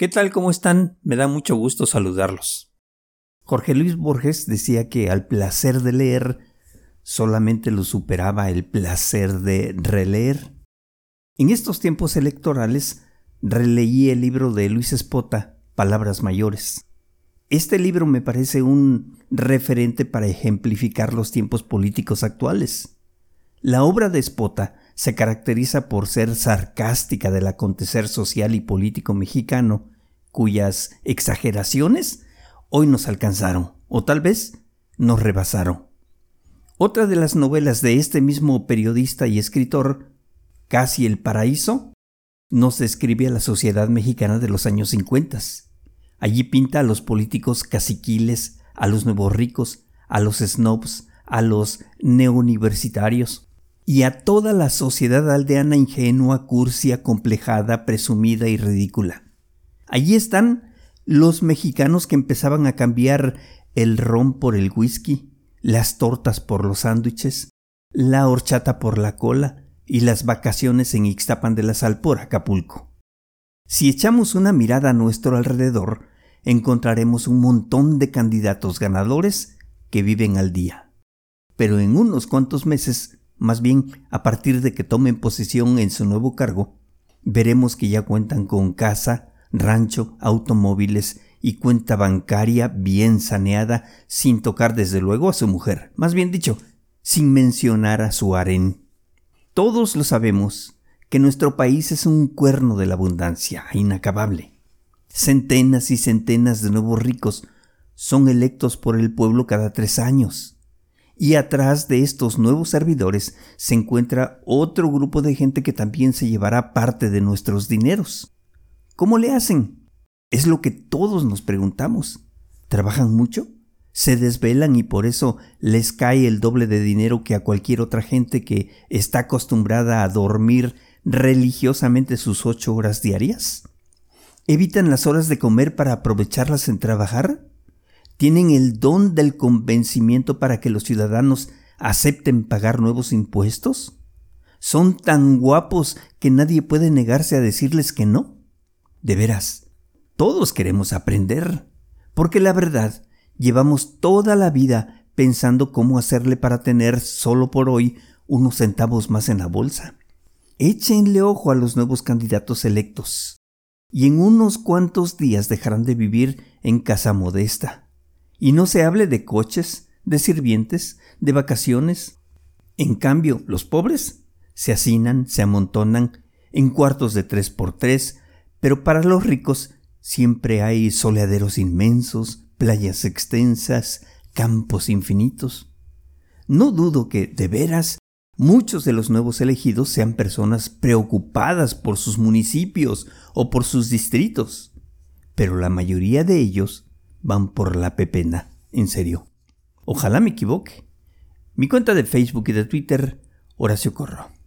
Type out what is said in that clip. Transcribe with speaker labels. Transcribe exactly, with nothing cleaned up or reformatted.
Speaker 1: ¿Qué tal? ¿Cómo están? Me da mucho gusto saludarlos. Jorge Luis Borges decía que al placer de leer solamente lo superaba el placer de releer. En estos tiempos electorales releí el libro de Luis Espota, Palabras Mayores. Este libro me parece un referente para ejemplificar los tiempos políticos actuales. La obra de Espota se caracteriza por ser sarcástica del acontecer social y político mexicano, cuyas exageraciones hoy nos alcanzaron, o tal vez nos rebasaron. Otra de las novelas de este mismo periodista y escritor, Casi el Paraíso, nos describe a la sociedad mexicana de los años cincuenta. Allí pinta a los políticos caciquiles, a los nuevos ricos, a los snobs, a los neouniversitarios y a toda la sociedad aldeana ingenua, cursia, complejada, presumida y ridícula. Allí están los mexicanos que empezaban a cambiar el ron por el whisky, las tortas por los sándwiches, la horchata por la cola y las vacaciones en Ixtapan de la Sal por Acapulco. Si echamos una mirada a nuestro alrededor, encontraremos un montón de candidatos ganadores que viven al día. Pero en unos cuantos meses, más bien a partir de que tomen posesión en su nuevo cargo, veremos que ya cuentan con casa, rancho, automóviles y cuenta bancaria bien saneada, sin tocar desde luego a su mujer, más bien dicho, sin mencionar a su harén. Todos lo sabemos, que nuestro país es un cuerno de la abundancia, inacabable. Centenas y centenas de nuevos ricos son electos por el pueblo cada tres años. Y atrás de estos nuevos servidores se encuentra otro grupo de gente que también se llevará parte de nuestros dineros. ¿Cómo le hacen? Es lo que todos nos preguntamos. ¿Trabajan mucho? ¿Se desvelan y por eso les cae el doble de dinero que a cualquier otra gente que está acostumbrada a dormir religiosamente sus ocho horas diarias? ¿Evitan las horas de comer para aprovecharlas en trabajar? ¿Tienen el don del convencimiento para que los ciudadanos acepten pagar nuevos impuestos? ¿Son tan guapos que nadie puede negarse a decirles que no? De veras, todos queremos aprender, porque la verdad, llevamos toda la vida pensando cómo hacerle para tener solo por hoy unos centavos más en la bolsa. Échenle ojo a los nuevos candidatos electos, y en unos cuantos días dejarán de vivir en casa modesta. Y no se hable de coches, de sirvientes, de vacaciones. En cambio, los pobres se hacinan, se amontonan en cuartos de tres por tres, pero para los ricos siempre hay soleaderos inmensos, playas extensas, campos infinitos. No dudo que, de veras, muchos de los nuevos elegidos sean personas preocupadas por sus municipios o por sus distritos, pero la mayoría de ellos van por la pepena, en serio. Ojalá me equivoque. Mi cuenta de Facebook y de Twitter, Horacio Corro.